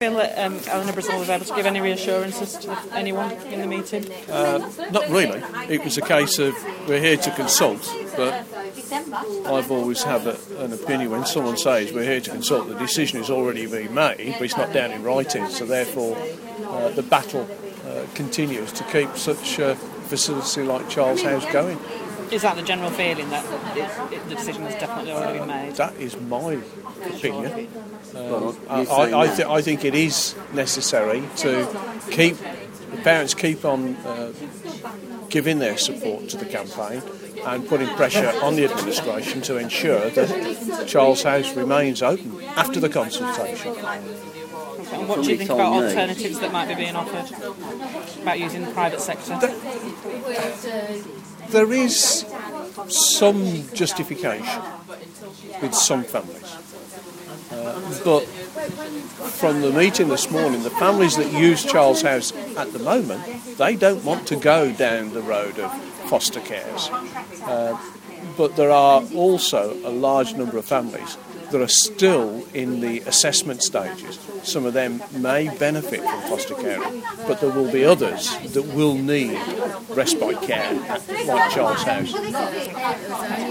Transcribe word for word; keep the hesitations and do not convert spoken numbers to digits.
I feel that um, Eleanor Brazil was able to give any reassurances to anyone in the meeting? Uh, not really. It was a case of we're here to consult, but I've always had a, an opinion when someone says we're here to consult, the decision has already been made, but it's not down in writing, so therefore uh, the battle uh, continues to keep such a facility like Charles House going. Is that the general feeling, that it, it, the decision has definitely already been made? That is my opinion. Um, I, I, th- I think it is necessary to keep the parents keep on uh, giving their support to the campaign and putting pressure on the administration to ensure that Charles House remains open after the consultation. And what do you think about alternatives that might be being offered about using the private sector? There is some justification with some families. Uh, but from the meeting this morning, the families that use Charles House at the moment, they don't want to go down the road of foster cares. Uh, but there are also a large number of families that are still in the assessment stages. Some of them may benefit from foster care, but there will be others that will need respite care, like Charles House.